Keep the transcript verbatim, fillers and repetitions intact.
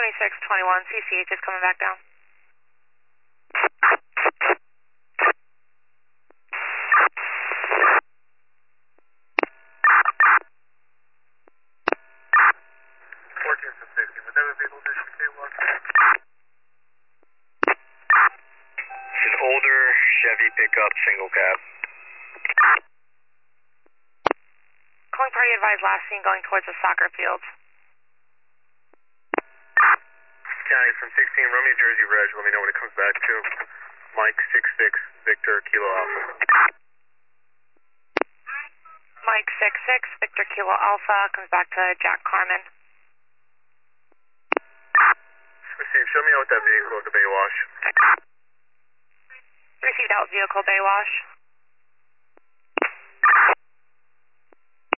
twenty-six twenty-one, C C H is coming back down. fourteen to sixty, would that be able to stay one? It's an older Chevy pickup, single cab. Calling party advised last seen going towards the soccer field. County from sixteen, Romeo Jersey Reg, let me know when it comes back to. Mike six six, Victor Kilo Alpha. Mike six six, Victor Kilo Alpha, comes back to Jack Carmen. Received, show me out with that vehicle at the Bay Wash. Received out vehicle Bay Wash.